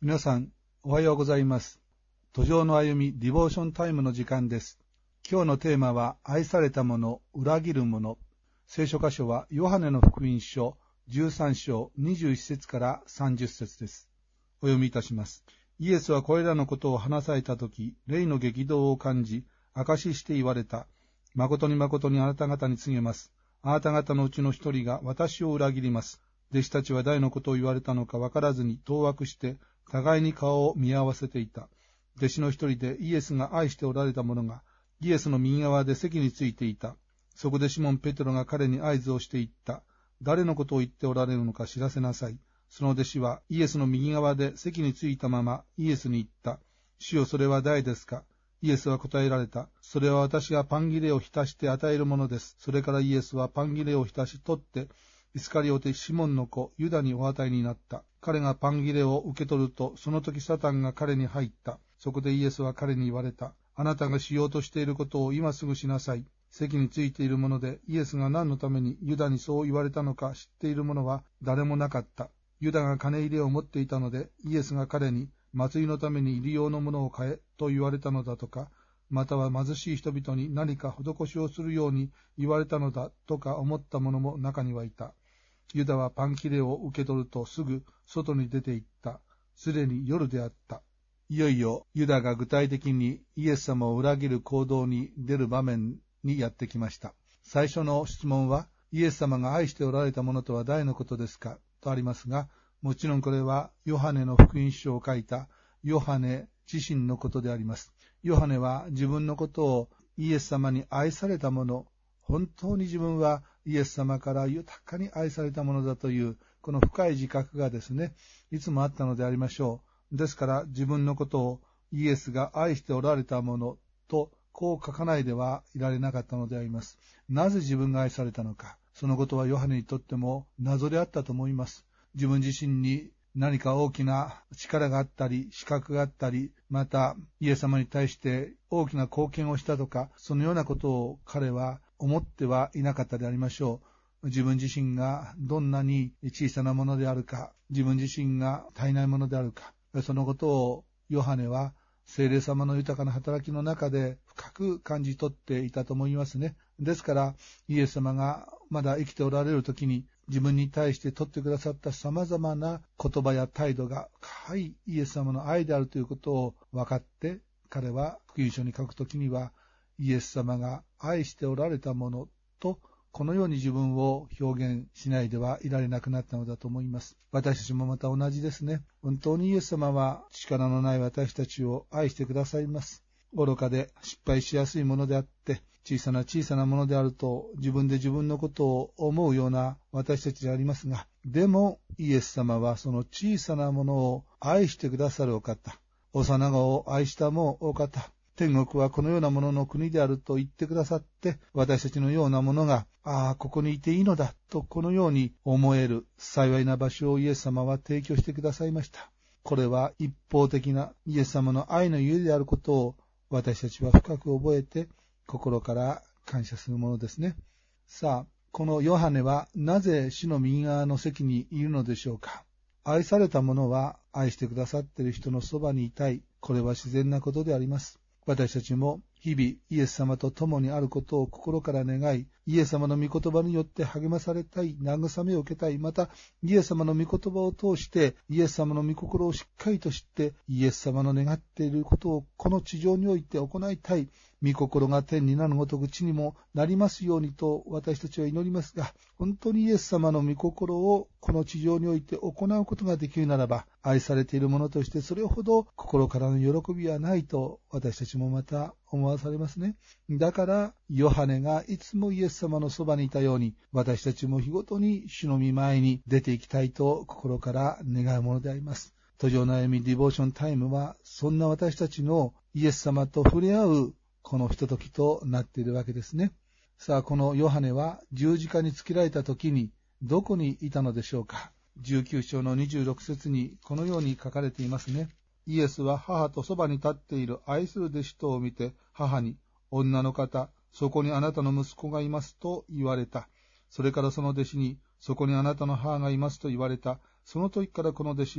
皆さん、おはようございます。途上の歩みディボーションタイムの時間です。今日のテーマは、愛された者、裏切る者。聖書箇所は、ヨハネの福音書13章21節から30節です。お読みいたします。イエスはこれらのことを話されたとき、霊の激動を感じ、証しして言われた。誠に誠にあなた方に告げます。あなた方のうちの一人が私を裏切ります。弟子たちは誰のことを言われたのか分からずに当惑して、互いに顔を見合わせていた。弟子の一人でイエスが愛しておられた者が、イエスの右側で席についていた。そこでシモン・ペテロが彼に合図をして言った。誰のことを言っておられるのか知らせなさい。その弟子はイエスの右側で席についたままイエスに言った。主よ、それは誰ですか？イエスは答えられた。それは私がパン切れを浸して与えるものです。それからイエスはパン切れを浸し取って、イスカリオテシモンの子ユダにお与えになった。彼がパン切れを受け取ると、その時サタンが彼に入った。そこでイエスは彼に言われた。あなたがしようとしていることを今すぐしなさい。席についているもので、イエスが何のためにユダにそう言われたのか知っている者は誰もなかった。ユダが金入れを持っていたので、イエスが彼に祭りのために入り用のものを買えと言われたのだとか、または貧しい人々に何か施しをするように言われたのだとか思った者も中にはいた。ユダはパン切れを受け取るとすぐ外に出て行った。すでに夜であった。いよいよユダが具体的にイエス様を裏切る行動に出る場面にやってきました。最初の質問は、イエス様が愛しておられたものとは誰のことですかとありますが、もちろんこれはヨハネの福音書を書いたヨハネ自身のことであります。ヨハネは自分のことをイエス様に愛されたもの、本当に自分はイエス様から豊かに愛されたものだというこの深い自覚がですね、いつもあったのでありましょう。ですから自分のことをイエスが愛しておられたものとこう書かないではいられなかったのであります。なぜ自分が愛されたのか、そのことはヨハネにとっても謎であったと思います。自分自身に何か大きな力があったり、資格があったり、またイエス様に対して大きな貢献をしたとか、そのようなことを彼は思ってはいなかったでありましょう。自分自身がどんなに小さなものであるか、自分自身が足りないものであるか、そのことをヨハネは聖霊様の豊かな働きの中で深く感じ取っていたと思いますね。ですからイエス様がまだ生きておられる時に自分に対して取ってくださった様々な言葉や態度が深いイエス様の愛であるということを分かって、彼は福音書に書くときにはイエス様が愛しておられたものとこのように自分を表現しないではいられなくなったのだと思います。私たちもまた同じですね。本当にイエス様は力のない私たちを愛してくださいます。愚かで失敗しやすいものであって小さなものであると自分で自分のことを思うような私たちでありますが、でもイエス様はその小さなものを愛してくださるお方、幼子を愛したもお方、天国はこのようなものの国であると言ってくださって、私たちのようなものがここにいていいのだとこのように思える幸いな場所をイエス様は提供してくださいました。これは一方的なイエス様の愛のゆえであることを私たちは深く覚えて心から感謝するものですね。さあ、このヨハネはなぜ主の右側の席にいるのでしょうか。愛された者は愛してくださっている人のそばにいたい。これは自然なことであります。私たちも日々イエス様と共にあることを心から願い、イエス様の御言葉によって励まされたい、慰めを受けたい、またイエス様の御言葉を通してイエス様の御心をしっかりと知ってイエス様の願っていることをこの地上において行いたい、御心が天になるごとく地にもなりますようにと私たちは祈りますが、本当にイエス様の御心をこの地上において行うことができるならば、愛されているものとしてそれほど心からの喜びはないと私たちもまた思わされますね。だからヨハネがいつもイエス様のそばにいたように、私たちも日ごとに主の御前に出ていきたいと心から願うものであります。途上の歩みディボーションタイムはそんな私たちのイエス様と触れ合うこのひとときとなっているわけですね。さあ、このヨハネは十字架につけられた時にどこにいたのでしょうか。19章の26節にこのように書かれていますね。イエスは母とそばに立っている愛する弟子とを見て、母に、女の方、そこにあなたの息子がいますと言われた。それからその弟子に、そこにあなたの母がいますと言われた。その時からこの弟子は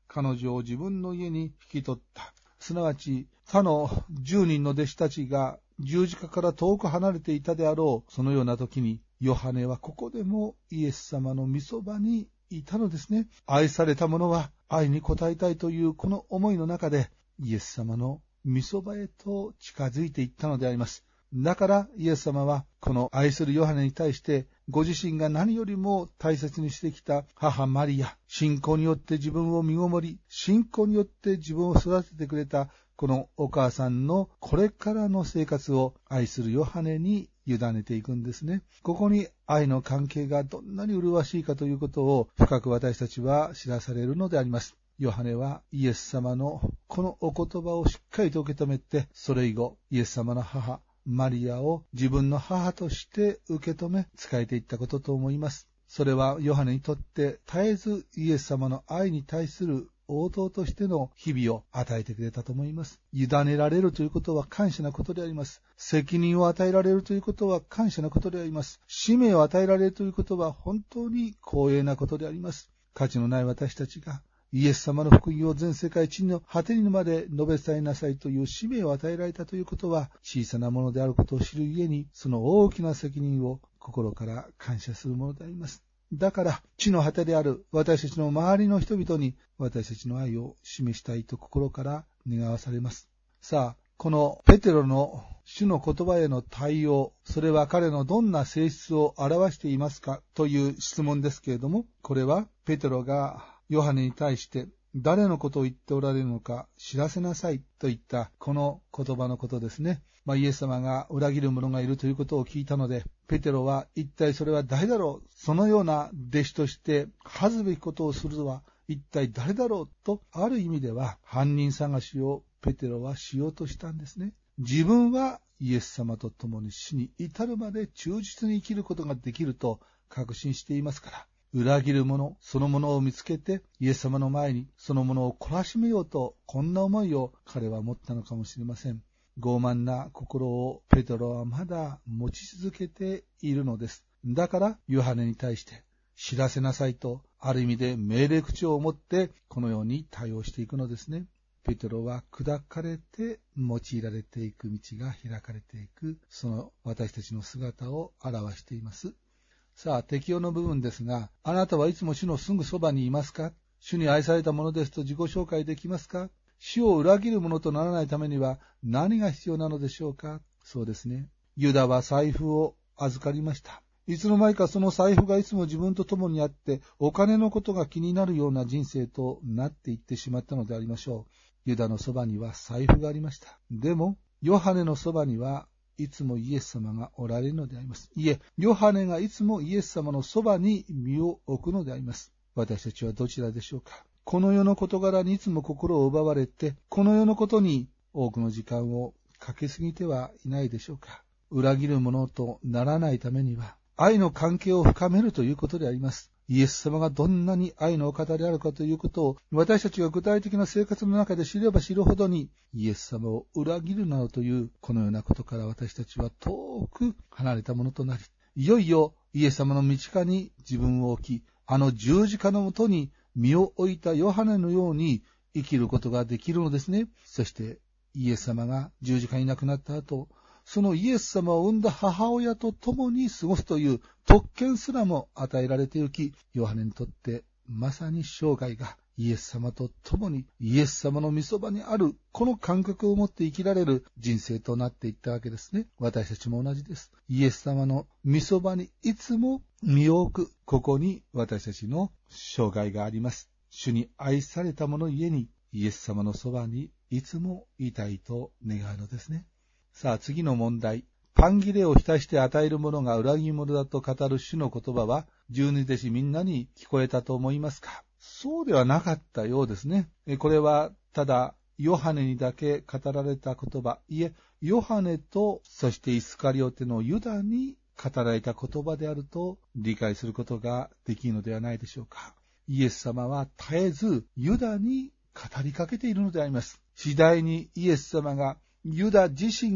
彼女を自分の家に引き取った。すなわち、他の10人の弟子たちが十字架から遠く離れていたであろう、そのような時に、ヨハネはここでもイエス様の御そばにいたのですね。愛された者は愛に応えたいというこの思いの中で、イエス様の御そばへと近づいていったのであります。だからイエス様はこの愛するヨハネに対して、ご自身が何よりも大切にしてきた母マリア、信仰によって自分を身ごもり、信仰によって自分を育ててくれたこのお母さんのこれからの生活を愛するヨハネに委ねていくんですね。ここに愛の関係がどんなに麗しいかということを深く私たちは知らされるのであります。ヨハネはイエス様のこのお言葉をしっかりと受け止めて、それ以後イエス様の母マリアを自分の母として受け止め仕えていったことと思います。それはヨハネにとって絶えずイエス様の愛に対する応答としての日々を与えてくれたと思います。委ねられるということは感謝なことであります。責任を与えられるということは感謝なことであります。使命を与えられるということは本当に光栄なことであります。価値のない私たちがイエス様の福音を全世界地の果てにまで述べ伝えなさいという使命を与えられたということは小さなものであることを知るゆえに、その大きな責任を心から感謝するものであります。だから地の果てである私たちの周りの人々に私たちの愛を示したいと心から願わされます。さあ、このペテロの主の言葉への対応、それは彼のどんな性質を表していますかという質問ですけれども、これはペテロがヨハネに対して誰のことを言っておられるのか知らせなさいといったこの言葉のことですね。イエス様が裏切る者がいるということを聞いたので、ペテロは一体それは誰だろう、そのような弟子として恥ずべきことをするのは一体誰だろうと、ある意味では犯人探しをペテロはしようとしたんですね。自分はイエス様と共に死に至るまで忠実に生きることができると確信していますから、裏切る者そのものを見つけてイエス様の前にそのものを懲らしめようと、こんな思いを彼は持ったのかもしれません。傲慢な心をペテロはまだ持ち続けているのです。だからヨハネに対して知らせなさいと、ある意味で命令口を持ってこのように対応していくのですね。ペテロは砕かれて用いられていく道が開かれていく、その私たちの姿を表しています。さあ、適用の部分ですが、あなたはいつも主のすぐそばにいますか？主に愛されたものですと自己紹介できますか？主を裏切るものとならないためには何が必要なのでしょうか？そうですね。ユダは財布を預かりました。いつの間にかその財布がいつも自分と共にあって、お金のことが気になるような人生となっていってしまったのでありましょう。ユダのそばには財布がありました。でも、ヨハネのそばにはいつもイエス様がおられるのであります。いえ、ヨハネがいつもイエス様のそばに身を置くのであります。私たちはどちらでしょうか？この世の事柄にいつも心を奪われて、この世のことに多くの時間をかけすぎてはいないでしょうか？裏切るものとならないためには、愛の関係を深めるということであります。イエス様がどんなに愛のお方であるかということを私たちが具体的な生活の中で知れば知るほどに、イエス様を裏切るなどというこのようなことから私たちは遠く離れたものとなり、いよいよイエス様の身近に自分を置き、あの十字架のもとに身を置いたヨハネのように生きることができるのですね。そしてイエス様が十字架に亡くなった後、そのイエス様を産んだ母親と共に過ごすという特権すらも与えられてゆき、ヨハネにとってまさに生涯がイエス様と共にイエス様の御そばにあるこの感覚を持って生きられる人生となっていったわけですね。私たちも同じです。イエス様の御そばにいつも身を置く、ここに私たちの生涯があります。主に愛された者ゆえにイエス様のそばにいつもいたいと願うのですね。さあ、次の問題。パン切れを浸して与えるものが裏切り者だと語る主の言葉は、十二弟子みんなに聞こえたと思いますか？そうではなかったようですね。これはただヨハネにだけ語られた言葉、いえ、ヨハネとそしてイスカリオテのユダに語られた言葉であると理解することができるのではないでしょうか。イエス様は絶えずユダに語りかけているのであります。次第にイエス様がユダ自身が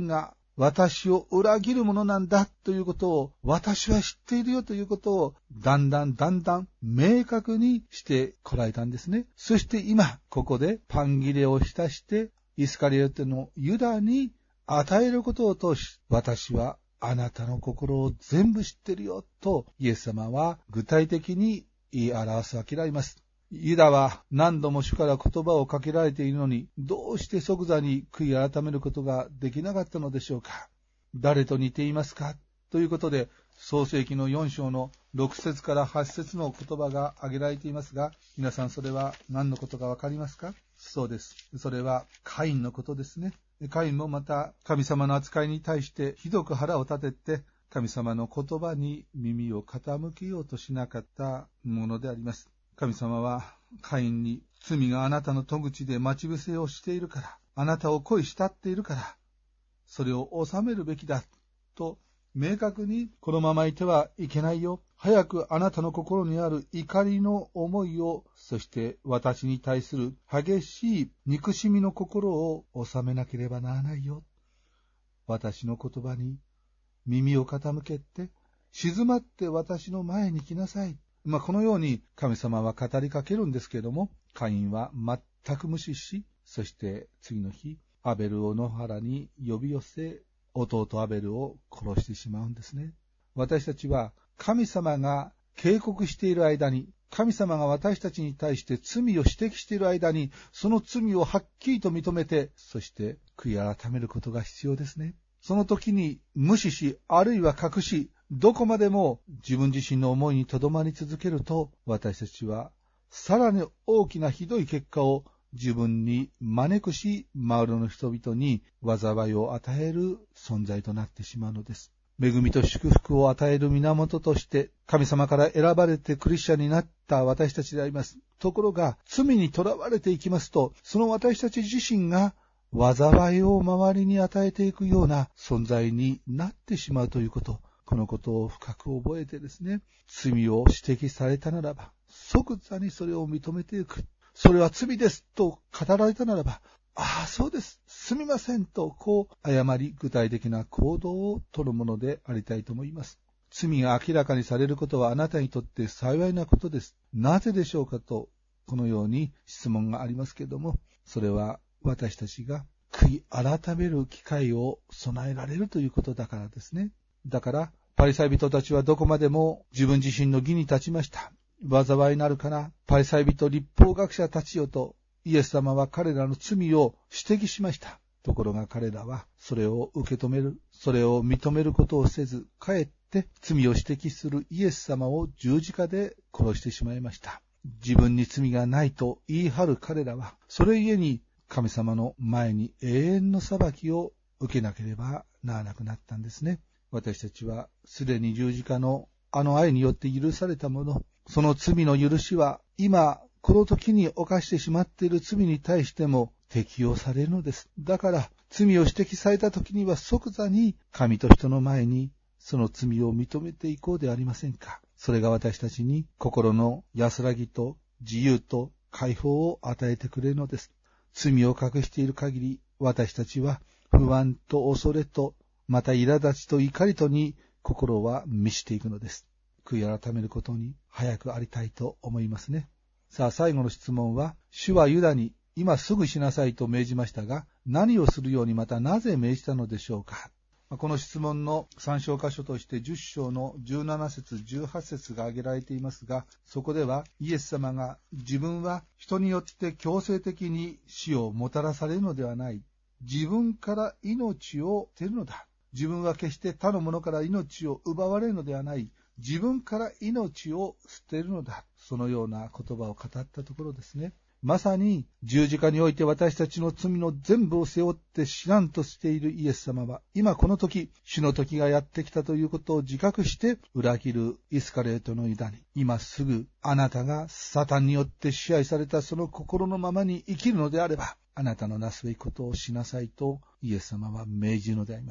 私を裏切るものなんだということを、私は知っているよということを、だんだん明確にしてこられたんですね。そして今、ここでパン切れを浸して、イスカリオテのユダに与えることを通し、私はあなたの心を全部知っているよと、イエス様は具体的に言い表すわけであります。ユダは何度も主から言葉をかけられているのに、どうして即座に悔い改めることができなかったのでしょうか。誰と似ていますかということで、創世記の4章の6節から8節の言葉が挙げられていますが、皆さんそれは何のことかわかりますか？そうです。それはカインのことですね。カインもまた神様の扱いに対してひどく腹を立てて、神様の言葉に耳を傾けようとしなかったものであります。神様はカインに、罪があなたの戸口で待ち伏せをしているから、あなたを恋したっているから、それを収めるべきだと明確に、このままいてはいけないよ。早くあなたの心にある怒りの思いを、そして私に対する激しい憎しみの心を収めなければならないよ。私の言葉に耳を傾けて、静まって私の前に来なさい。このように神様は語りかけるんですけれども、カインは全く無視し、そして次の日、アベルを野原に呼び寄せ、弟アベルを殺してしまうんですね。私たちは神様が警告している間に、神様が私たちに対して罪を指摘している間に、その罪をはっきりと認めて、そして悔い改めることが必要ですね。その時に無視し、あるいは隠し、どこまでも自分自身の思いにとどまり続けると、私たちはさらに大きなひどい結果を自分に招くし、周りの人々に災いを与える存在となってしまうのです。恵みと祝福を与える源として神様から選ばれてクリスチャンになった私たちであります。ところが罪にとらわれていきますと、その私たち自身が災いを周りに与えていくような存在になってしまうということ、このことを深く覚えてですね、罪を指摘されたならば即座にそれを認めていく。それは罪ですと語られたならば、ああそうです、すみませんと謝り、具体的な行動を取るものでありたいと思います。罪が明らかにされることはあなたにとって幸いなことです。なぜでしょうかと、このように質問がありますけれども、それは私たちが悔い改める機会を備えられるということだからですね。だからパリサイ人たちはどこまでも自分自身の義に立ちました。災いなるかな、パリサイ人立法学者たちよとイエス様は彼らの罪を指摘しました。ところが彼らはそれを受け止める、それを認めることをせず、かえって罪を指摘するイエス様を十字架で殺してしまいました。自分に罪がないと言い張る彼らは、それゆえに神様の前に永遠の裁きを受けなければならなくなったんですね。私たちはすでに十字架のあの愛によって許されたもの、その罪の許しは今この時に犯してしまっている罪に対しても適用されるのです。だから罪を指摘された時には即座に神と人の前にその罪を認めていこうではありませんか。それが私たちに心の安らぎと自由と解放を与えてくれるのです。罪を隠している限り、私たちは不安と恐れと、また苛立ちと怒りとに心は満ちていくのです。悔い改めることに早くありたいと思いますね。さあ、最後の質問は、主はユダに今すぐしなさいと命じましたが、何をするようにまたなぜ命じたのでしょうか。この質問の参照箇所として10章の17節18節が挙げられていますが、そこではイエス様が自分は人によって強制的に死をもたらされるのではない。自分から命を捨てるのだ。自分は決して他の者から命を奪われるのではない。自分から命を捨てるのだ。そのような言葉を語ったところですね。まさに十字架において私たちの罪の全部を背負って死なんとしているイエス様は、今この時、主の時がやってきたということを自覚して裏切るイスカリオテのユダに、今すぐあなたがサタンによって支配されたその心のままに生きるのであれば、あなたのなすべきことをしなさいとイエス様は命じるのであります。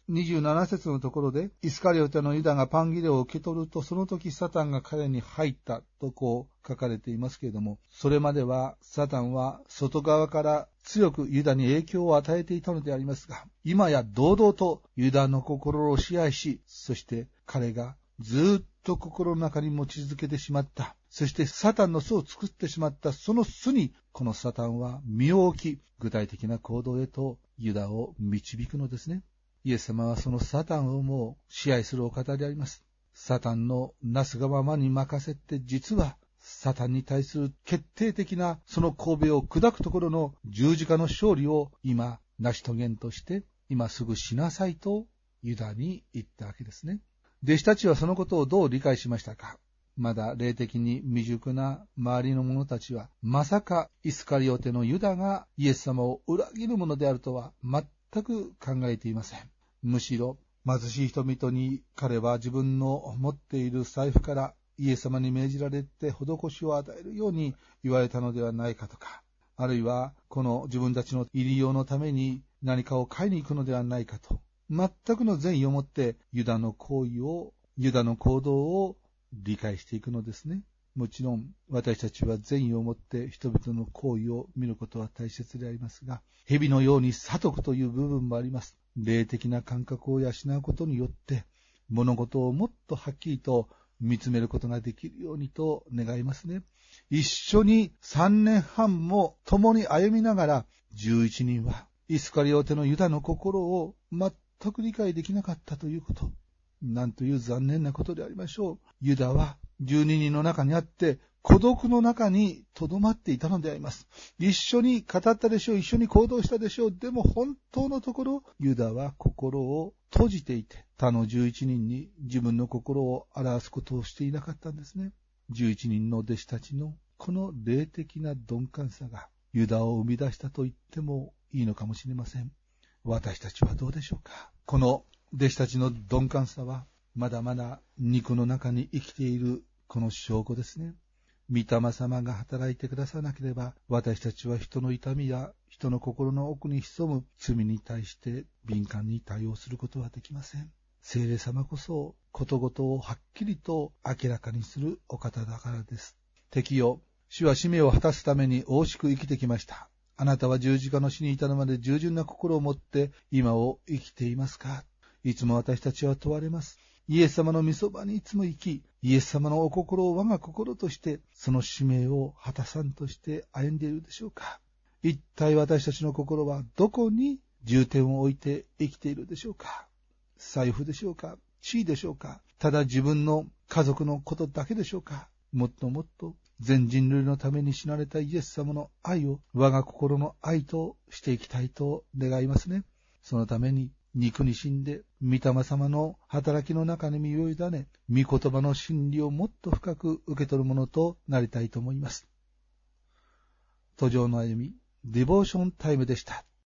27節のところで、イスカリオテのユダがパンギレを受け取ると、その時サタンが彼に入ったとこう書かれていますけれども、それまではサタンは外側から強くユダに影響を与えていたのでありますが、今や堂々とユダの心を支配し、そして彼がずっと心の中に持ち続けてしまった。そしてサタンの巣を作ってしまったその巣にこのサタンは身を置き、具体的な行動へとユダを導くのですね。イエス様はそのサタンをも支配するお方であります。サタンのなすがままに任せて、実はサタンに対する決定的なその神戸を砕くところの十字架の勝利を今成し遂げんとして、今すぐしなさいとユダに言ったわけですね。弟子たちはそのことをどう理解しましたか。まだ霊的に未熟な周りの者たちは、まさかイスカリオテのユダがイエス様を裏切るものであるとは全く考えていません。むしろ貧しい人々に彼は自分の持っている財布からイエス様に命じられて施しを与えるように言われたのではないかとか、あるいはこの自分たちの入り用のために何かを買いに行くのではないかと、全くの善意をもってユダの行動を理解していくのですね。もちろん私たちは善意をもって人々の行為を見ることは大切でありますが、蛇のように悟くという部分もあります。霊的な感覚を養うことによって物事をもっとはっきりと見つめることができるようにと願いますね。一緒に3年半も共に歩みながら、11人はイスカリオテのユダの心を全く理解できなかったということ。なんという残念なことでありましょう。ユダは12人の中にあって孤独の中に留まっていたのであります。一緒に語ったでしょう、一緒に行動したでしょう。でも本当のところユダは心を閉じていて、他の11人に自分の心を表すことをしていなかったんですね。11人の弟子たちのこの霊的な鈍感さがユダを生み出したと言ってもいいのかもしれません。私たちはどうでしょうか。この弟子たちの鈍感さはまだまだ肉の中に生きているこの証拠ですね。御霊様が働いてくださなければ、私たちは人の痛みや人の心の奥に潜む罪に対して敏感に対応することはできません。聖霊様こそことごとをはっきりと明らかにするお方だからです。敵よ、主は使命を果たすために惜しく生きてきました。あなたは十字架の死に至るまで従順な心を持って今を生きていますか。いつも私たちは問われます。イエス様の御そばにいつも生き、イエス様のお心を我が心としてその使命を果たさんとして歩んでいるでしょうか。一体私たちの心はどこに重点を置いて生きているでしょうか。財布でしょうか、地位でしょうか、ただ自分の家族のことだけでしょうか。もっともっと全人類のために死なれたイエス様の愛を我が心の愛としていきたいと願いますね。そのために肉に死んで御霊様の働きの中に身を委ね、御言葉の真理をもっと深く受け取るものとなりたいと思います。途上の歩み、ディボーションタイムでした。